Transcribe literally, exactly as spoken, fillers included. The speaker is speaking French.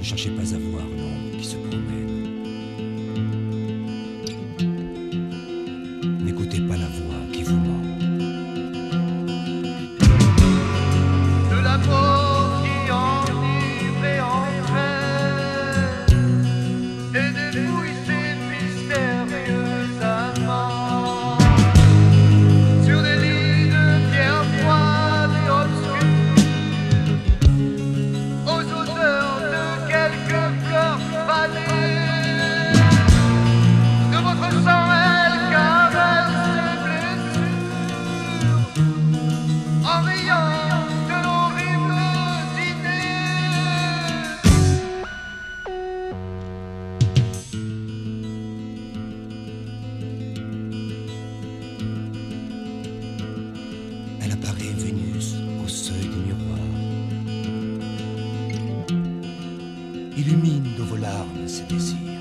Ne cherchez pas à voir l'ombre qui se promène. N'écoutez pas la voix qui vous ment. De la mort qui enivre et entraîne et dépouille ses mystérieux amants sur des lits de pierre froide et obscure aux odeurs de quelques corps fanés. De votre sang elle caresse ses blessures en riant de l'horrible idée. Elle apparaît Vénus au seuil du miroir. Illumine de vos larmes ses désirs.